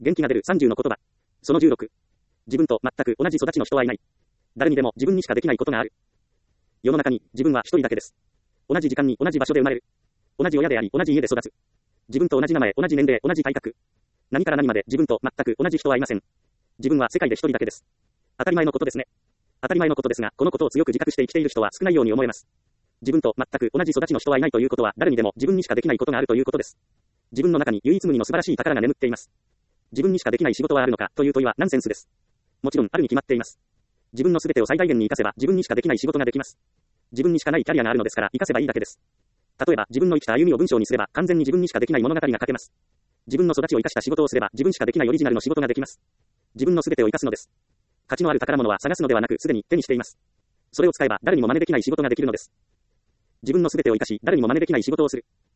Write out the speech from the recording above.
元気が出る30の言葉。その16。自分と全く同じ育ちの人はいない。誰にでも自分にしかできないことがある。世の中に自分は一人だけです。同じ時間に同じ場所で生まれる。同じ親であり、同じ家で育つ。自分と同じ名前、同じ年齢、同じ体格。何から何まで自分と全く同じ人はいません。自分は世界で一人だけです。当たり前のことですね。当たり前のことですが、このことを強く自覚して生きている人は少ないように思えます。自分と全く同じ育ちの人はいないということは、誰にでも自分にしかできないことがあるということです。自分の中に唯一無二の素晴らしい宝が眠っています。自分にしかできない仕事はあるのかという問いはナンセンスです。もちろんあるに決まっています。自分の全てを最大限に活かせば自分にしかできない仕事ができます。自分にしかないキャリアがあるのですから活かせばいいだけです。例えば自分の生きた歩みを文章にすれば完全に自分にしかできない物語が書けます。自分の育ちを生かした仕事をすれば自分しかできないオリジナルの仕事ができます。自分の全てを生かすのです。価値のある宝物は探すのではなくすでに手にしています。それを使えば誰にも真似できない仕事ができるのです。自分の全てを生かし誰にも真似できない仕事をする。